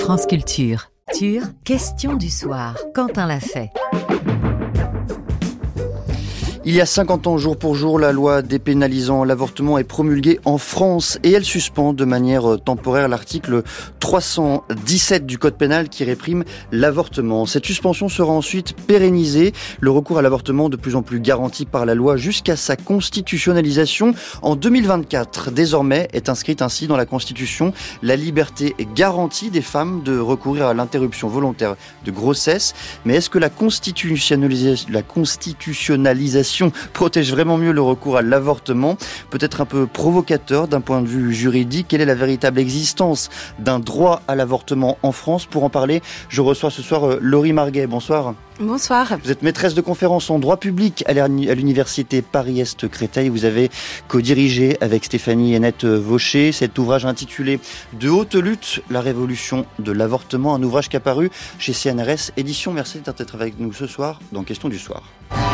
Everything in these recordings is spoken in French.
France Culture. Question du soir. Quentin l'a fait. Il y a 50 ans, jour pour jour, la loi dépénalisant l'avortement est promulguée en France et elle suspend de manière temporaire l'article 317 du Code pénal qui réprime l'avortement. Cette suspension sera ensuite pérennisée, le recours à l'avortement de plus en plus garanti par la loi jusqu'à sa constitutionnalisation en 2024. Désormais est inscrite ainsi dans la Constitution la liberté garantie des femmes de recourir à l'interruption volontaire de grossesse. Mais est-ce que la constitutionnalisation protège vraiment mieux le recours à l'avortement? Peut-être un peu provocateur d'un point de vue juridique. Quelle est la véritable existence d'un droit à l'avortement en France? Pour en parler, je reçois ce soir Laurie Marguet. Bonsoir. Bonsoir. Vous êtes maîtresse de conférences en droit public à l'université Paris-Est Créteil. Vous avez co-dirigé avec Stéphanie Hennette Vaucher cet ouvrage intitulé De haute lutte, la révolution de l'avortement, un ouvrage qui est apparu chez CNRS Éditions. Merci d'être avec nous ce soir dans Question du soir.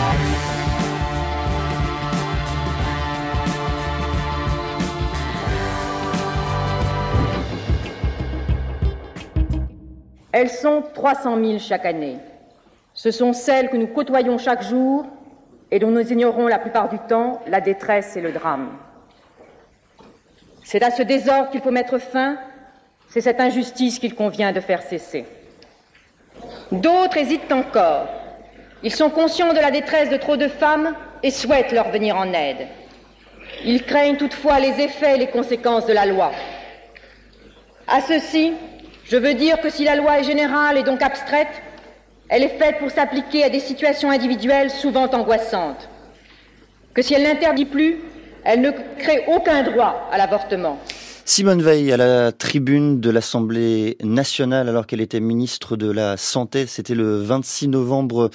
Elles sont 300 000 chaque année. Ce sont celles que nous côtoyons chaque jour et dont nous ignorons la plupart du temps la détresse et le drame. C'est à ce désordre qu'il faut mettre fin, c'est cette injustice qu'il convient de faire cesser. D'autres hésitent encore. Ils sont conscients de la détresse de trop de femmes et souhaitent leur venir en aide. Ils craignent toutefois les effets et les conséquences de la loi. À ceux-ci, je veux dire que si la loi est générale et donc abstraite, elle est faite pour s'appliquer à des situations individuelles souvent angoissantes. Que si elle n'interdit plus, elle ne crée aucun droit à l'avortement. Simone Veil à la tribune de l'Assemblée nationale alors qu'elle était ministre de la Santé. C'était le 26 novembre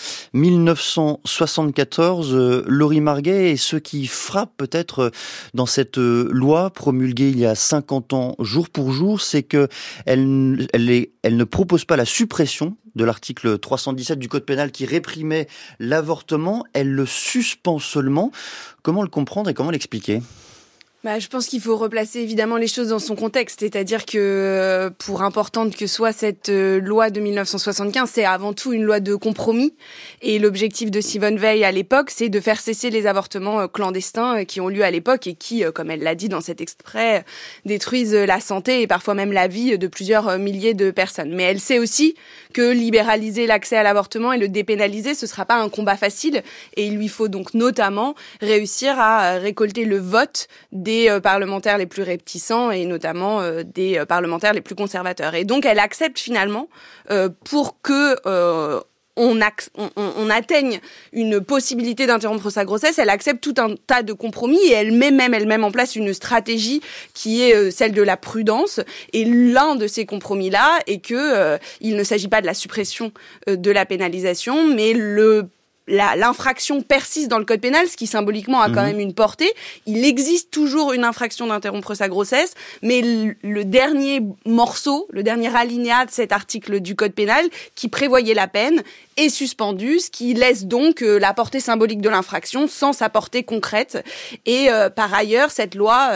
1974. Laurie Marguet, et ce qui frappe peut-être dans cette loi promulguée il y a 50 ans jour pour jour, c'est que elle ne propose pas la suppression de l'article 317 du Code pénal qui réprimait l'avortement. Elle le suspend seulement. Comment le comprendre et comment l'expliquer ? Je pense qu'il faut replacer évidemment les choses dans son contexte, c'est-à-dire que pour importante que soit cette loi de 1975, c'est avant tout une loi de compromis et l'objectif de Simone Veil à l'époque, c'est de faire cesser les avortements clandestins qui ont lieu à l'époque et qui, comme elle l'a dit dans cet extrait, détruisent la santé et parfois même la vie de plusieurs milliers de personnes. Mais elle sait aussi que libéraliser l'accès à l'avortement et le dépénaliser, ce sera pas un combat facile et il lui faut donc notamment réussir à récolter le vote des parlementaires les plus réticents et notamment des parlementaires les plus conservateurs. Et donc, elle accepte finalement pour que on atteigne une possibilité d'interrompre sa grossesse, elle accepte tout un tas de compromis et elle met elle-même en place une stratégie qui est celle de la prudence. Et l'un de ces compromis-là est que il ne s'agit pas de la suppression de la pénalisation, mais l'infraction persiste dans le code pénal, ce qui symboliquement a quand même une portée. Il existe toujours une infraction d'interrompre sa grossesse, mais le dernier morceau, le dernier alinéa de cet article du code pénal qui prévoyait la peine est suspendu, ce qui laisse donc la portée symbolique de l'infraction sans sa portée concrète. Et par ailleurs, cette loi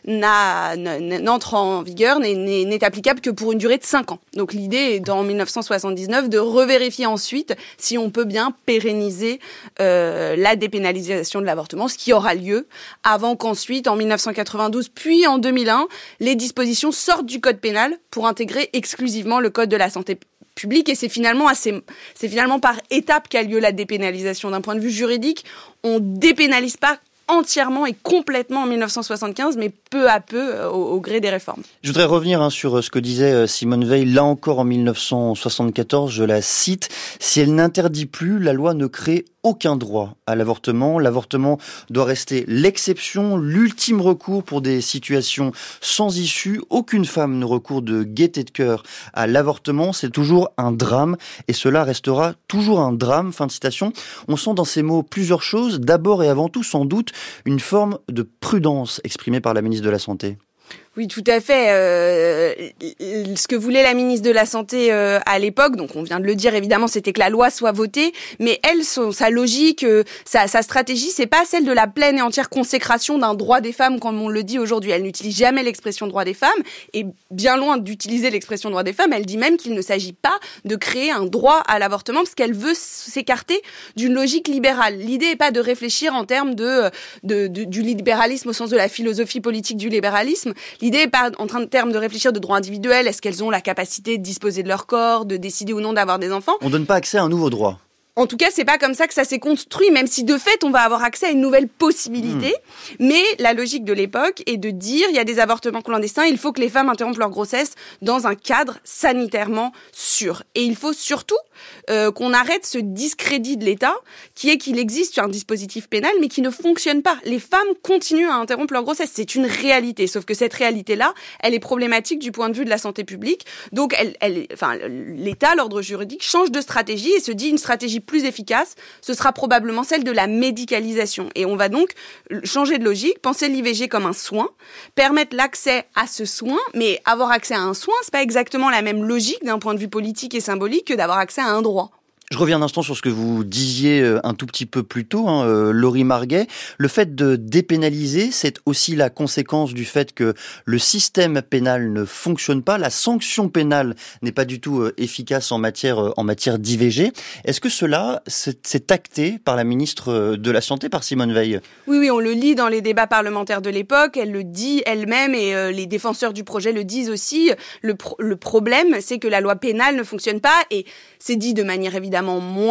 n'entre en vigueur, n'est applicable que pour une durée de 5 ans. Donc l'idée est, en 1979, de revérifier ensuite si on peut bien pérenniser la dépénalisation de l'avortement, ce qui aura lieu avant qu'ensuite, en 1992 puis en 2001, les dispositions sortent du code pénal pour intégrer exclusivement le code de la santé publique. Et c'est finalement par étapes qu'a lieu la dépénalisation. D'un point de vue juridique, on dépénalise pas entièrement et complètement en 1975, mais peu à peu au gré des réformes. Je voudrais revenir sur ce que disait Simone Veil, là encore en 1974, je la cite, « Si elle n'interdit plus, la loi ne crée aucun droit à l'avortement. L'avortement doit rester l'exception, l'ultime recours pour des situations sans issue. Aucune femme ne recourt de gaieté de cœur à l'avortement. C'est toujours un drame et cela restera toujours un drame. » Fin de citation. On sent dans ces mots plusieurs choses. D'abord et avant tout, sans doute, une forme de prudence exprimée par la ministre de la Santé. Oui, tout à fait. Ce que voulait la ministre de la Santé à l'époque, donc on vient de le dire évidemment, c'était que la loi soit votée, mais elle, sa logique, sa stratégie, c'est pas celle de la pleine et entière consécration d'un droit des femmes comme on le dit aujourd'hui. Elle n'utilise jamais l'expression droit des femmes, et bien loin d'utiliser l'expression droit des femmes, elle dit même qu'il ne s'agit pas de créer un droit à l'avortement, parce qu'elle veut s'écarter d'une logique libérale. L'idée n'est pas de réfléchir en termes du libéralisme au sens de la philosophie politique du libéralisme. L'idée n'est pas en termes de réfléchir de droits individuels. Est-ce qu'elles ont la capacité de disposer de leur corps, de décider ou non d'avoir des enfants ? On donne pas accès à un nouveau droit. En tout cas, c'est pas comme ça que ça s'est construit, même si de fait, on va avoir accès à une nouvelle possibilité. Mais la logique de l'époque est de dire, il y a des avortements clandestins, il faut que les femmes interrompent leur grossesse dans un cadre sanitairement sûr. Et il faut surtout qu'on arrête ce discrédit de l'État, qui est qu'il existe un dispositif pénal, mais qui ne fonctionne pas. Les femmes continuent à interrompre leur grossesse. C'est une réalité, sauf que cette réalité-là, elle est problématique du point de vue de la santé publique. Donc, l'État, l'ordre juridique, change de stratégie et se dit une stratégie plus efficace, ce sera probablement celle de la médicalisation. Et on va donc changer de logique, penser l'IVG comme un soin, permettre l'accès à ce soin, mais avoir accès à un soin, c'est pas exactement la même logique d'un point de vue politique et symbolique que d'avoir accès à un droit. Je reviens un instant sur ce que vous disiez un tout petit peu plus tôt, Laurie Marguet. Le fait de dépénaliser, c'est aussi la conséquence du fait que le système pénal ne fonctionne pas. La sanction pénale n'est pas du tout efficace en matière d'IVG. Est-ce que cela, c'est acté par la ministre de la Santé, par Simone Veil ? Oui, on le lit dans les débats parlementaires de l'époque. Elle le dit elle-même et les défenseurs du projet le disent aussi. Le problème, c'est que la loi pénale ne fonctionne pas et c'est dit de manière évidemment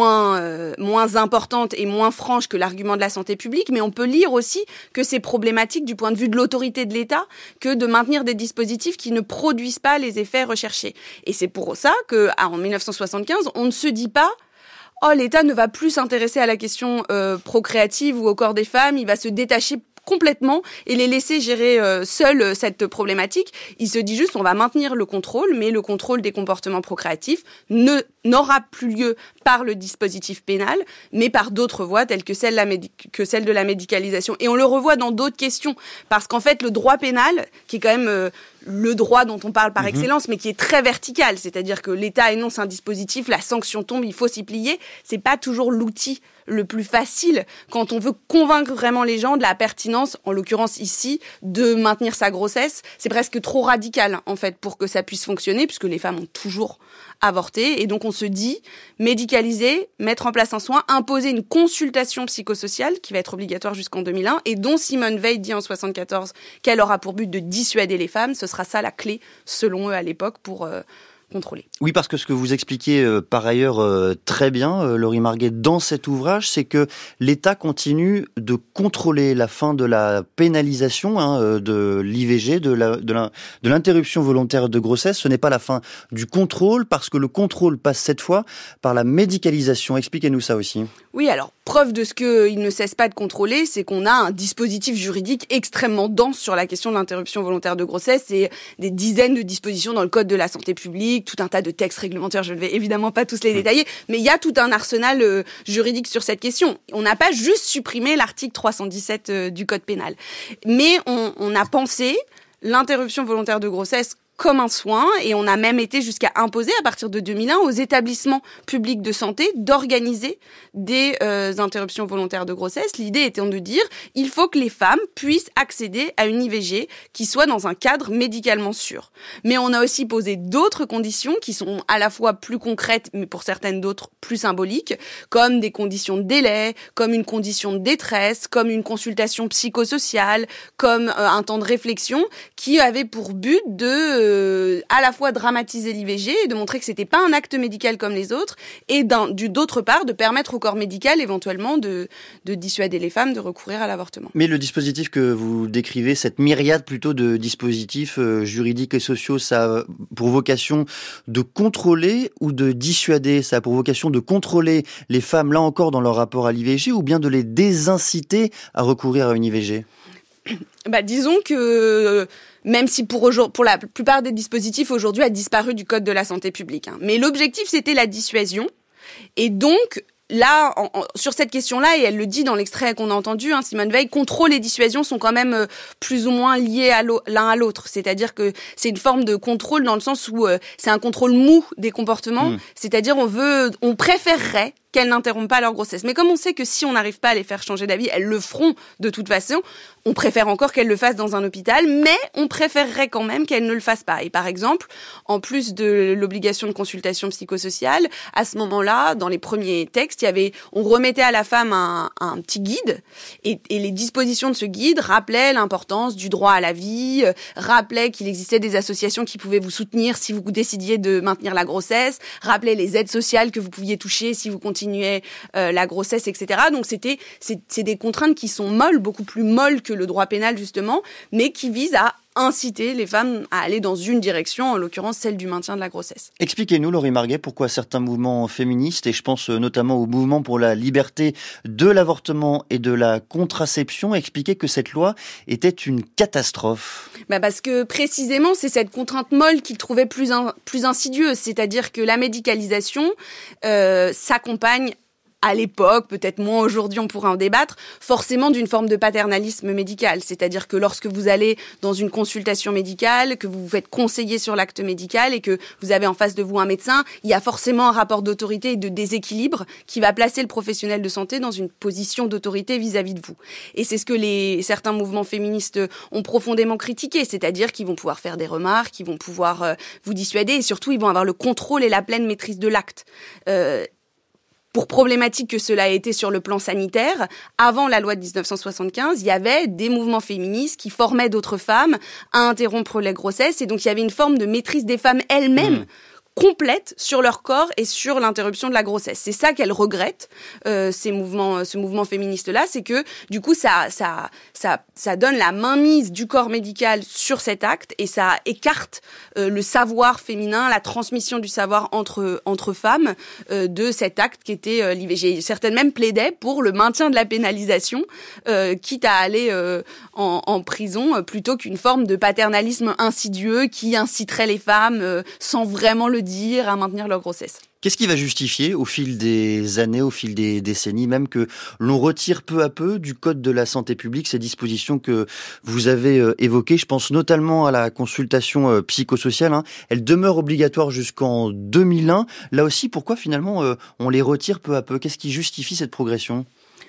moins importante et moins franche que l'argument de la santé publique, mais on peut lire aussi que c'est problématique du point de vue de l'autorité de l'État que de maintenir des dispositifs qui ne produisent pas les effets recherchés. Et c'est pour ça qu'en 1975, on ne se dit pas « Oh, l'État ne va plus s'intéresser à la question procréative ou au corps des femmes, il va se détacher complètement et les laisser gérer seuls cette problématique ». Il se dit juste on va maintenir le contrôle, mais le contrôle des comportements procréatifs n'aura plus lieu par le dispositif pénal, mais par d'autres voies telles que celle de la médicalisation. Et on le revoit dans d'autres questions, parce qu'en fait le droit pénal, qui est quand même le droit dont on parle par excellence, mais qui est très vertical, c'est-à-dire que l'État énonce un dispositif, la sanction tombe, il faut s'y plier, c'est pas toujours l'outil le plus facile quand on veut convaincre vraiment les gens de la pertinence, en l'occurrence ici, de maintenir sa grossesse. C'est presque trop radical, en fait, pour que ça puisse fonctionner, puisque les femmes ont toujours avorté. Et donc, on se dit, médicaliser, mettre en place un soin, imposer une consultation psychosociale qui va être obligatoire jusqu'en 2001 et dont Simone Veil dit en 1974 qu'elle aura pour but de dissuader les femmes. Ce sera ça la clé, selon eux, à l'époque, pour contrôler. Oui, parce que ce que vous expliquez par ailleurs très bien, Laurie Marguet, dans cet ouvrage, c'est que l'État continue de contrôler la fin de la pénalisation de l'IVG, de l'interruption volontaire de grossesse. Ce n'est pas la fin du contrôle, parce que le contrôle passe cette fois par la médicalisation. Expliquez-nous ça aussi. Oui, alors, preuve de ce qu'il ne cesse pas de contrôler, c'est qu'on a un dispositif juridique extrêmement dense sur la question de l'interruption volontaire de grossesse et des dizaines de dispositions dans le Code de la santé publique, tout un tas de textes réglementaires, je ne vais évidemment pas tous les détailler, mais il y a tout un arsenal juridique sur cette question. On n'a pas juste supprimé l'article 317 du Code pénal, mais on a pensé l'interruption volontaire de grossesse comme un soin, et on a même été jusqu'à imposer, à partir de 2001, aux établissements publics de santé d'organiser des interruptions volontaires de grossesse. L'idée étant de dire, il faut que les femmes puissent accéder à une IVG qui soit dans un cadre médicalement sûr. Mais on a aussi posé d'autres conditions qui sont à la fois plus concrètes, mais pour certaines d'autres plus symboliques, comme des conditions de délai, comme une condition de détresse, comme une consultation psychosociale, comme un temps de réflexion, qui avait pour but de à la fois dramatiser l'IVG et de montrer que c'était pas un acte médical comme les autres, et d'autre part de permettre au corps médical éventuellement de dissuader les femmes de recourir à l'avortement. Mais le dispositif que vous décrivez, cette myriade plutôt de dispositifs juridiques et sociaux, ça a pour vocation de contrôler ou de dissuader? Ça a pour vocation de contrôler les femmes, là encore, dans leur rapport à l'IVG, ou bien de les désinciter à recourir à une IVG? Disons que même si pour la plupart des dispositifs aujourd'hui a disparu du Code de la santé publique, mais l'objectif c'était la dissuasion, et donc là, sur cette question-là, et elle le dit dans l'extrait qu'on a entendu, Simone Veil, contrôle et dissuasion sont quand même plus ou moins liés l'un à l'autre. C'est-à-dire que c'est une forme de contrôle dans le sens où c'est un contrôle mou des comportements. C'est-à-dire on préférerait qu'elles n'interrompent pas leur grossesse. Mais comme on sait que si on n'arrive pas à les faire changer d'avis, elles le feront de toute façon, on préfère encore qu'elles le fassent dans un hôpital, mais on préférerait quand même qu'elles ne le fassent pas. Et par exemple, en plus de l'obligation de consultation psychosociale, à ce moment-là, dans les premiers textes, on remettait à la femme un petit guide, et les dispositions de ce guide rappelaient l'importance du droit à la vie, rappelaient qu'il existait des associations qui pouvaient vous soutenir si vous décidiez de maintenir la grossesse, rappelaient les aides sociales que vous pouviez toucher si vous continuiez la grossesse, etc. Donc c'est des contraintes qui sont molles, beaucoup plus molles que le droit pénal justement, mais qui visent à inciter les femmes à aller dans une direction, en l'occurrence celle du maintien de la grossesse. Expliquez-nous, Laurie Marguet, pourquoi certains mouvements féministes, et je pense notamment au mouvement pour la liberté de l'avortement et de la contraception, expliquaient que cette loi était une catastrophe. Parce que précisément, c'est cette contrainte molle qu'ils trouvaient plus insidieuse, c'est-à-dire que la médicalisation s'accompagne à l'époque, peut-être moins aujourd'hui, on pourra en débattre, forcément d'une forme de paternalisme médical. C'est-à-dire que lorsque vous allez dans une consultation médicale, que vous vous faites conseiller sur l'acte médical et que vous avez en face de vous un médecin, il y a forcément un rapport d'autorité et de déséquilibre qui va placer le professionnel de santé dans une position d'autorité vis-à-vis de vous. Et c'est ce que certains mouvements féministes ont profondément critiqué, c'est-à-dire qu'ils vont pouvoir faire des remarques, qu'ils vont pouvoir vous dissuader et surtout ils vont avoir le contrôle et la pleine maîtrise de l'acte. Pour problématique que cela a été sur le plan sanitaire, avant la loi de 1975, il y avait des mouvements féministes qui formaient d'autres femmes à interrompre les grossesses. Et donc, il y avait une forme de maîtrise des femmes elles-mêmes complète sur leur corps et sur l'interruption de la grossesse. C'est ça qu'elles regrettent, ce mouvement féministe-là, c'est que du coup ça donne la mainmise du corps médical sur cet acte et ça écarte le savoir féminin, la transmission du savoir entre femmes de cet acte qui était l'IVG. Certaines même plaidaient pour le maintien de la pénalisation, quitte à aller en prison, plutôt qu'une forme de paternalisme insidieux qui inciterait les femmes sans vraiment le dire à maintenir leur grossesse. Qu'est-ce qui va justifier, au fil des années, au fil des décennies, même que l'on retire peu à peu du Code de la santé publique ces dispositions que vous avez évoquées? Je pense notamment à la consultation psychosociale. Elle demeure obligatoire jusqu'en 2001. Là aussi, pourquoi finalement on les retire peu à peu? Qu'est-ce qui justifie cette progression?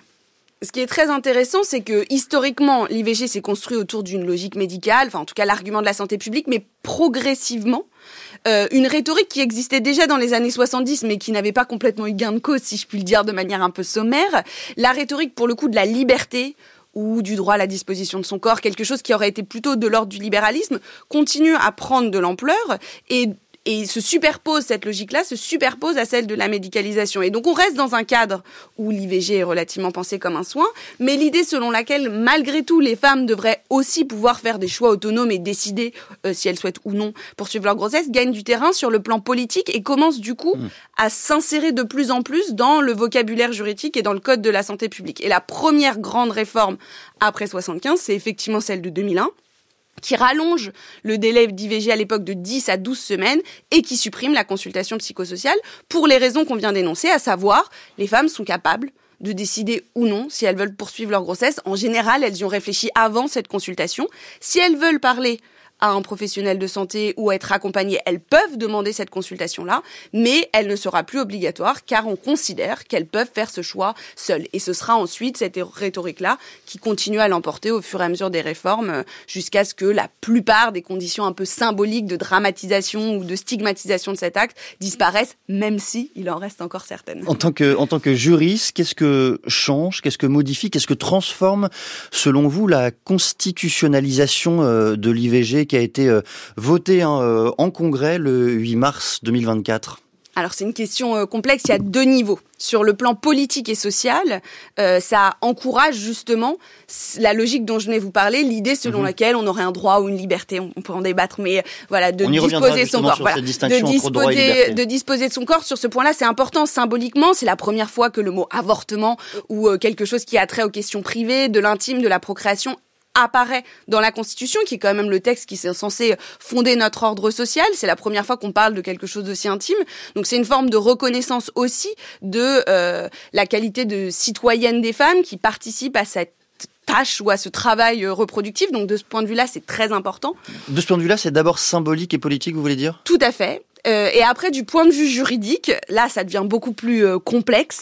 Ce qui est très intéressant, c'est que historiquement, l'IVG s'est construit autour d'une logique médicale, enfin en tout cas l'argument de la santé publique, mais progressivement, une rhétorique qui existait déjà dans les années 70, mais qui n'avait pas complètement eu gain de cause, si je puis le dire de manière un peu sommaire, la rhétorique pour le coup de la liberté ou du droit à la disposition de son corps, quelque chose qui aurait été plutôt de l'ordre du libéralisme, continue à prendre de l'ampleur et cette logique-là se superpose à celle de la médicalisation. Et donc on reste dans un cadre où l'IVG est relativement pensé comme un soin, mais l'idée selon laquelle, malgré tout, les femmes devraient aussi pouvoir faire des choix autonomes et décider si elles souhaitent ou non poursuivre leur grossesse, gagne du terrain sur le plan politique et commence du coup à s'insérer de plus en plus dans le vocabulaire juridique et dans le Code de la santé publique. Et la première grande réforme après 75, c'est effectivement celle de 2001, qui rallonge le délai d'IVG à l'époque de 10 à 12 semaines et qui supprime la consultation psychosociale pour les raisons qu'on vient d'énoncer, à savoir, les femmes sont capables de décider ou non si elles veulent poursuivre leur grossesse. En général, elles y ont réfléchi avant cette consultation. Si elles veulent parler à un professionnel de santé ou être accompagnées, elles peuvent demander cette consultation-là, mais elle ne sera plus obligatoire car on considère qu'elles peuvent faire ce choix seules. Et ce sera ensuite cette rhétorique-là qui continue à l'emporter au fur et à mesure des réformes jusqu'à ce que la plupart des conditions un peu symboliques de dramatisation ou de stigmatisation de cet acte disparaissent, même si il en reste encore certaines. En tant que juriste, qu'est-ce que change, qu'est-ce que modifie, qu'est-ce que transforme, selon vous, la constitutionnalisation de l'IVG qui a été voté en Congrès le 8 mars 2024? Alors c'est une question complexe, il y a deux niveaux. Sur le plan politique et social, ça encourage justement la logique dont je venais vous parler, l'idée selon laquelle on aurait un droit ou une liberté, on peut en débattre, mais voilà, de disposer de son corps. Voilà. De disposer de son corps, sur ce point-là, c'est important symboliquement, c'est la première fois que le mot avortement ou quelque chose qui a trait aux questions privées, de l'intime, de la procréation apparaît dans la Constitution, qui est quand même le texte qui est censé fonder notre ordre social. C'est la première fois qu'on parle de quelque chose d'aussi intime. Donc c'est une forme de reconnaissance aussi de la qualité de citoyenne des femmes qui participent à cette tâche ou à ce travail reproductif. Donc de ce point de vue-là, c'est très important. De ce point de vue-là, c'est d'abord symbolique et politique, vous voulez dire ? Tout à fait. Et après, du point de vue juridique, là, ça devient beaucoup plus complexe.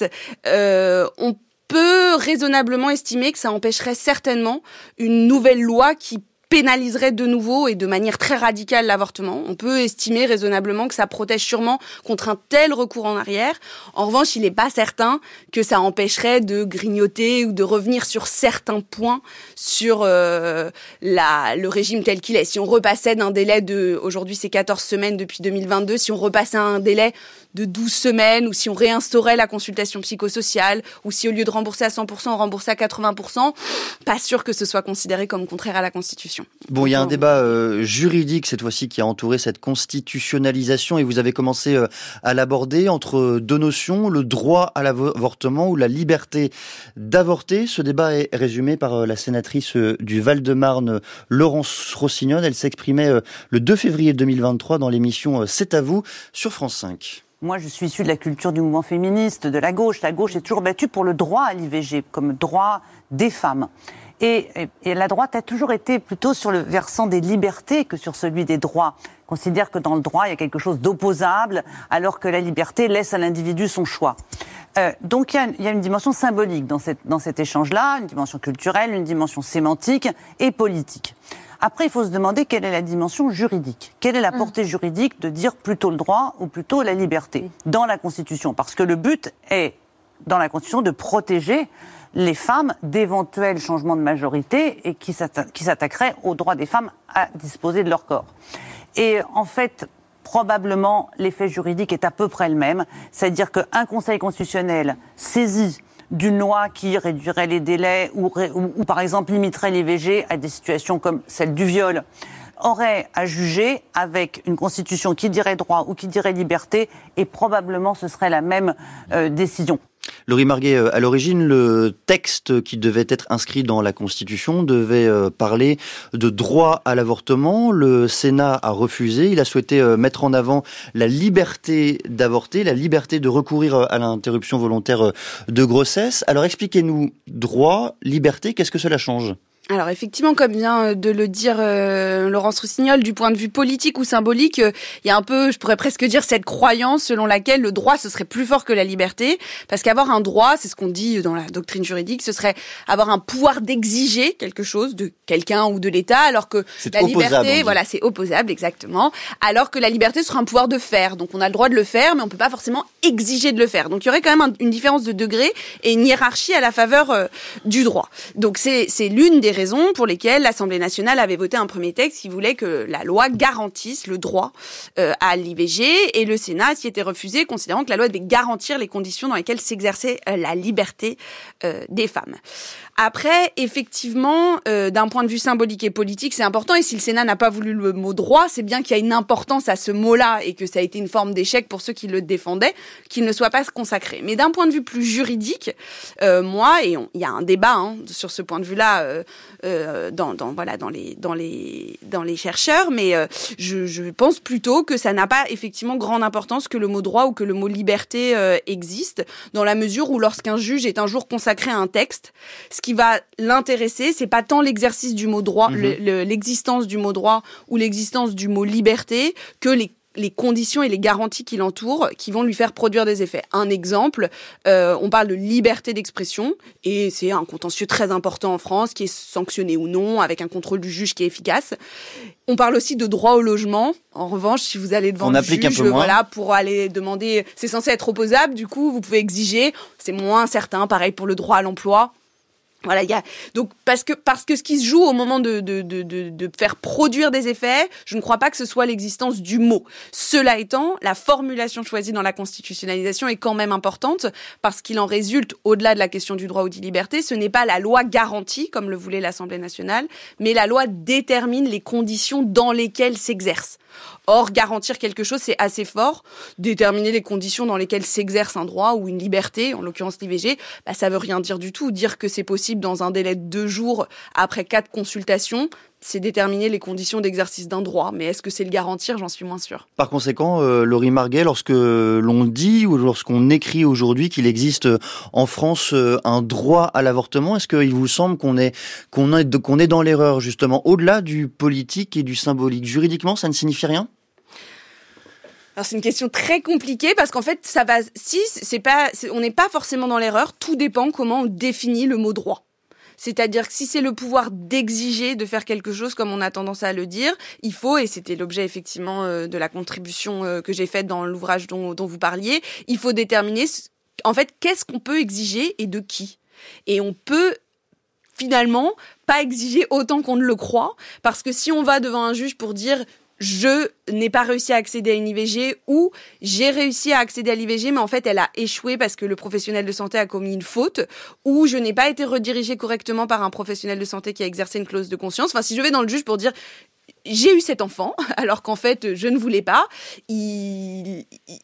On peut raisonnablement estimer que ça empêcherait certainement une nouvelle loi qui pénaliserait de nouveau et de manière très radicale l'avortement. On peut estimer raisonnablement que ça protège sûrement contre un tel recours en arrière. En revanche, il n'est pas certain que ça empêcherait de grignoter ou de revenir sur certains points sur le régime tel qu'il est. Si on repassait d'un délai de, aujourd'hui c'est 14 semaines depuis 2022, si on repassait à un délai de 12 semaines, ou si on réinstaurait la consultation psychosociale, ou si au lieu de rembourser à 100%, on remboursait à 80%, pas sûr que ce soit considéré comme contraire à la Constitution. Bon, il y a un débat juridique cette fois-ci qui a entouré cette constitutionnalisation, et vous avez commencé à l'aborder entre deux notions, le droit à l'avortement ou la liberté d'avorter. Ce débat est résumé par la sénatrice du Val-de-Marne, Laurence Rossignol. Elle s'exprimait le 2 février 2023 dans l'émission C'est à vous sur France 5. Moi, je suis issue de la culture du mouvement féministe, de la gauche. La gauche est toujours battue pour le droit à l'IVG, comme droit des femmes. Et la droite a toujours été plutôt sur le versant des libertés que sur celui des droits. On considère que dans le droit, il y a quelque chose d'opposable, alors que la liberté laisse à l'individu son choix. Donc il y a une dimension symbolique dans cet échange-là, une dimension culturelle, une dimension sémantique et politique. Après, il faut se demander quelle est la dimension juridique. Quelle est la portée juridique de dire plutôt le droit ou plutôt la liberté dans la Constitution ? Parce que le but est, dans la Constitution, de protéger les femmes d'éventuels changements de majorité et qui s'attaqueraient au droit des femmes à disposer de leur corps. Et en fait, probablement, l'effet juridique est à peu près le même. C'est-à-dire qu'un Conseil constitutionnel saisi d'une loi qui réduirait les délais ou par exemple limiterait l'IVG à des situations comme celle du viol, aurait à juger avec une constitution qui dirait droit ou qui dirait liberté, et probablement ce serait la même décision. Laurie Marguet, à l'origine, le texte qui devait être inscrit dans la Constitution devait parler de droit à l'avortement. Le Sénat a refusé. Il a souhaité mettre en avant la liberté d'avorter, la liberté de recourir à l'interruption volontaire de grossesse. Alors expliquez-nous, droit, liberté, qu'est-ce que cela change ? Alors effectivement, comme vient de le dire Laurence Rossignol, du point de vue politique ou symbolique, il y a un peu, je pourrais presque dire, cette croyance selon laquelle le droit, ce serait plus fort que la liberté, parce qu'avoir un droit, c'est ce qu'on dit dans la doctrine juridique, ce serait avoir un pouvoir d'exiger quelque chose de quelqu'un ou de l'État, alors que la liberté, voilà, c'est opposable, exactement, alors que la liberté sera un pouvoir de faire. Donc on a le droit de le faire, mais on peut pas forcément exiger de le faire. Donc il y aurait quand même une différence de degré et une hiérarchie à la faveur du droit. Donc c'est l'une des raisons pour lesquelles l'Assemblée nationale avait voté un premier texte qui voulait que la loi garantisse le droit à l'IVG, et le Sénat s'y était refusé, considérant que la loi devait garantir les conditions dans lesquelles s'exerçait la liberté des femmes. Après, effectivement, d'un point de vue symbolique et politique, c'est important, et si le Sénat n'a pas voulu le mot droit, c'est bien qu'il y a une importance à ce mot-là, et que ça a été une forme d'échec pour ceux qui le défendaient, qu'il ne soit pas consacré. Mais d'un point de vue plus juridique, moi, et il y a un débat sur ce point de vue-là dans les chercheurs, mais je pense plutôt que ça n'a pas effectivement grande importance que le mot droit ou que le mot liberté existe, dans la mesure où lorsqu'un juge est un jour consacré à un texte, ce qui va l'intéresser, c'est pas tant l'exercice du mot droit, l'existence du mot droit ou l'existence du mot liberté, que les conditions et les garanties qui l'entourent, qui vont lui faire produire des effets. Un exemple, on parle de liberté d'expression, et c'est un contentieux très important en France, qui est sanctionné ou non, avec un contrôle du juge qui est efficace. On parle aussi de droit au logement. En revanche, si vous allez devant le juge, voilà, pour aller demander, c'est censé être opposable, du coup, vous pouvez exiger, c'est moins certain, pareil pour le droit à l'emploi. Voilà, donc parce que ce qui se joue au moment de faire produire des effets, je ne crois pas que ce soit l'existence du mot. Cela étant, la formulation choisie dans la constitutionnalisation est quand même importante, parce qu'il en résulte, au-delà de la question du droit ou de liberté, ce n'est pas la loi garantie, comme le voulait l'Assemblée nationale, mais la loi détermine les conditions dans lesquelles s'exerce. Or, garantir quelque chose, c'est assez fort. Déterminer les conditions dans lesquelles s'exerce un droit ou une liberté, en l'occurrence l'IVG, ça veut rien dire du tout. Dire que c'est possible possible dans un délai de 2 jours après 4 consultations, c'est déterminer les conditions d'exercice d'un droit. Mais est-ce que c'est le garantir ? J'en suis moins sûre. Par conséquent, Laurie Marguet, lorsque l'on dit ou lorsqu'on écrit aujourd'hui qu'il existe en France un droit à l'avortement, est-ce qu'il vous semble qu'on est dans l'erreur, justement, au-delà du politique et du symbolique ? Juridiquement, ça ne signifie rien ? Alors c'est une question très compliquée parce qu'en fait, on n'est pas forcément dans l'erreur. Tout dépend comment on définit le mot droit. C'est-à-dire que si c'est le pouvoir d'exiger de faire quelque chose, comme on a tendance à le dire, il faut, et c'était l'objet effectivement de la contribution que j'ai faite dans l'ouvrage dont vous parliez, il faut déterminer en fait qu'est-ce qu'on peut exiger et de qui. Et on peut finalement pas exiger autant qu'on ne le croit, parce que si on va devant un juge pour dire je n'ai pas réussi à accéder à une IVG ou j'ai réussi à accéder à l'IVG mais en fait elle a échoué parce que le professionnel de santé a commis une faute, ou je n'ai pas été redirigée correctement par un professionnel de santé qui a exercé une clause de conscience. Enfin, si je vais dans le juge pour dire j'ai eu cet enfant, alors qu'en fait, je ne voulais pas. Il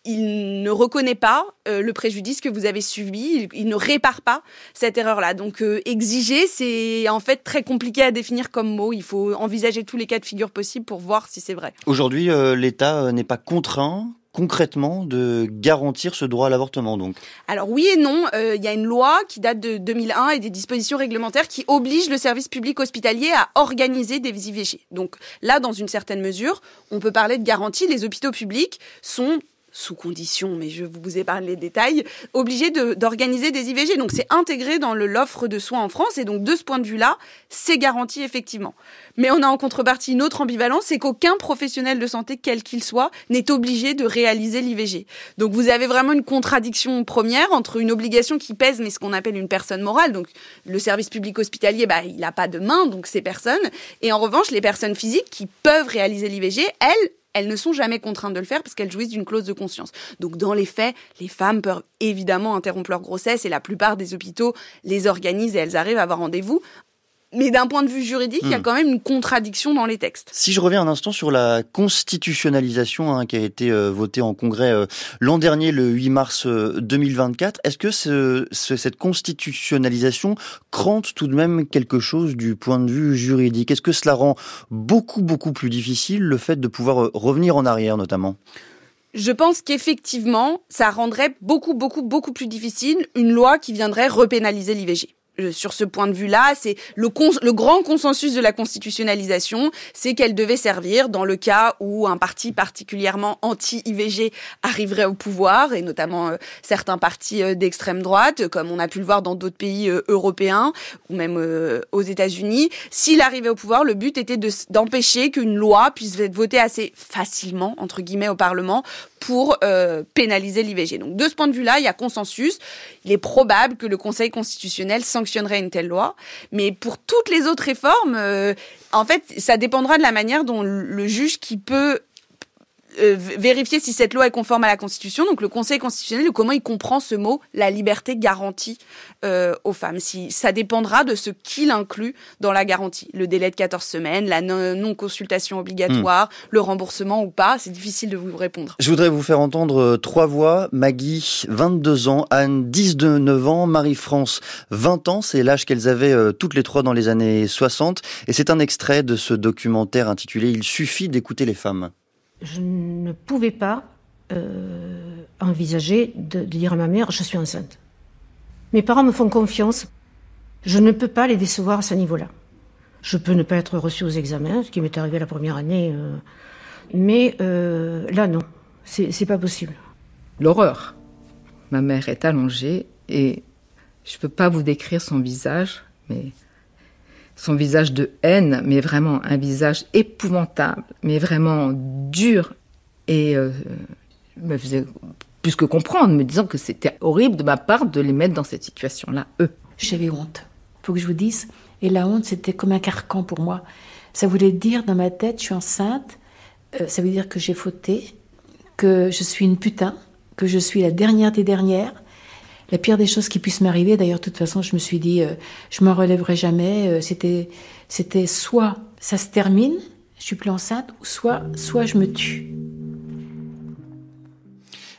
ne reconnaît pas le préjudice que vous avez subi. Il ne répare pas cette erreur-là. Donc, exiger, c'est en fait très compliqué à définir comme mot. Il faut envisager tous les cas de figure possibles pour voir si c'est vrai. Aujourd'hui, l'État n'est pas contraint concrètement de garantir ce droit à l'avortement, donc? Alors oui et non, il y a une loi qui date de 2001 et des dispositions réglementaires qui obligent le service public hospitalier à organiser des IVG. Donc là, dans une certaine mesure, on peut parler de garantie. Les hôpitaux publics sont sous condition, mais je vous épargne les détails, obligés d'organiser des IVG. Donc c'est intégré dans l'offre de soins en France, et donc de ce point de vue-là, c'est garanti effectivement. Mais on a en contrepartie une autre ambivalence, c'est qu'aucun professionnel de santé, quel qu'il soit, n'est obligé de réaliser l'IVG. Donc vous avez vraiment une contradiction première entre une obligation qui pèse, mais ce qu'on appelle une personne morale. Donc le service public hospitalier, il n'a pas de main, donc ces personnes. Et en revanche, les personnes physiques qui peuvent réaliser l'IVG, elles ne sont jamais contraintes de le faire parce qu'elles jouissent d'une clause de conscience. Donc, dans les faits, les femmes peuvent évidemment interrompre leur grossesse et la plupart des hôpitaux les organisent et elles arrivent à avoir rendez-vous. Mais d'un point de vue juridique, il y a quand même une contradiction dans les textes. Si je reviens un instant sur la constitutionnalisation qui a été votée en congrès l'an dernier, le 8 mars 2024, est-ce que cette constitutionnalisation crante tout de même quelque chose du point de vue juridique ? Est-ce que cela rend beaucoup plus difficile le fait de pouvoir revenir en arrière notamment ? Je pense qu'effectivement, ça rendrait beaucoup plus difficile une loi qui viendrait repénaliser l'IVG. Sur ce point de vue-là, c'est le grand consensus de la constitutionnalisation, c'est qu'elle devait servir dans le cas où un parti particulièrement anti-IVG arriverait au pouvoir, et notamment certains partis d'extrême droite, comme on a pu le voir dans d'autres pays européens, ou même aux États-Unis. S'il arrivait au pouvoir, le but était d'empêcher qu'une loi puisse être votée assez facilement, entre guillemets, au Parlement, pour pénaliser l'IVG. Donc de ce point de vue-là, il y a consensus. Il est probable que le Conseil constitutionnel sanctionnerait une telle loi, mais pour toutes les autres réformes, en fait, ça dépendra de la manière dont le juge qui peut vérifier si cette loi est conforme à la Constitution, donc le Conseil constitutionnel, ou comment il comprend ce mot, la liberté garantie aux femmes. Ça dépendra de ce qu'il inclut dans la garantie. Le délai de 14 semaines, la non-consultation obligatoire, le remboursement ou pas, c'est difficile de vous répondre. Je voudrais vous faire entendre 3 voix. Maggie, 22 ans, Anne, 19 ans, Marie-France, 20 ans, c'est l'âge qu'elles avaient toutes les 3 dans les années 60. Et c'est un extrait de ce documentaire intitulé « Il suffit d'écouter les femmes ». Je ne pouvais pas envisager de dire à ma mère « je suis enceinte ». Mes parents me font confiance. Je ne peux pas les décevoir à ce niveau-là. Je peux ne pas être reçue aux examens, ce qui m'est arrivé la première année. Mais là, non. C'est pas possible. L'horreur. Ma mère est allongée et je ne peux pas vous décrire son visage, mais son visage de haine, mais vraiment un visage épouvantable, mais vraiment dur, et me faisait plus que comprendre, me disant que c'était horrible de ma part de les mettre dans cette situation-là, eux. J'avais honte, faut que je vous dise, et la honte c'était comme un carcan pour moi. Ça voulait dire dans ma tête, je suis enceinte, ça veut dire que j'ai fauté, que je suis une putain, que je suis la dernière des dernières. La pire des choses qui puissent m'arriver, d'ailleurs, de toute façon, je me suis dit, je m'en relèverai jamais. C'était soit ça se termine, je suis plus enceinte, ou soit je me tue.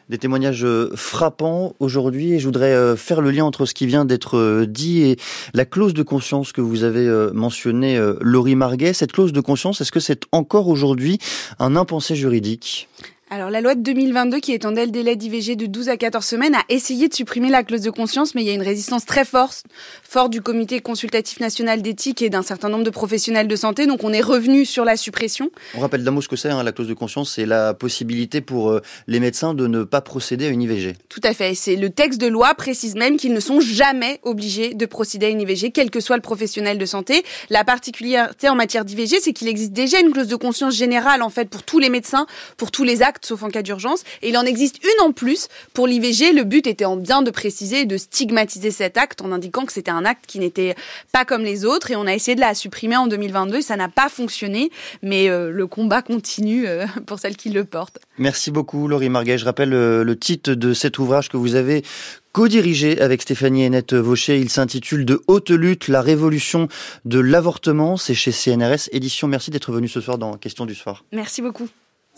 Des témoignages frappants aujourd'hui, et je voudrais faire le lien entre ce qui vient d'être dit et la clause de conscience que vous avez mentionnée, Laurie Marguet. Cette clause de conscience, est-ce que c'est encore aujourd'hui un impensé juridique ? Alors la loi de 2022 qui étendait le délai d'IVG de 12 à 14 semaines a essayé de supprimer la clause de conscience, mais il y a une résistance très forte du Comité consultatif national d'éthique et d'un certain nombre de professionnels de santé, donc on est revenu sur la suppression. On rappelle d'un mot ce que c'est, la clause de conscience, c'est la possibilité pour les médecins de ne pas procéder à une IVG. Tout à fait, c'est le texte de loi précise même qu'ils ne sont jamais obligés de procéder à une IVG, quel que soit le professionnel de santé. La particularité en matière d'IVG, c'est qu'il existe déjà une clause de conscience générale en fait pour tous les médecins, pour tous les actes, sauf en cas d'urgence. Et il en existe une en plus pour l'IVG. Le but était bien de préciser et de stigmatiser cet acte en indiquant que c'était un acte qui n'était pas comme les autres. Et on a essayé de la supprimer en 2022 et ça n'a pas fonctionné. Mais le combat continue pour celles qui le portent. Merci beaucoup, Laurie Marguet. Je rappelle le titre de cet ouvrage que vous avez co-dirigé avec Stéphanie Hennette-Vaucher. Il s'intitule « De haute lutte, la révolution de l'avortement ». C'est chez CNRS Éditions. Merci d'être venu ce soir dans Question du soir. Merci beaucoup.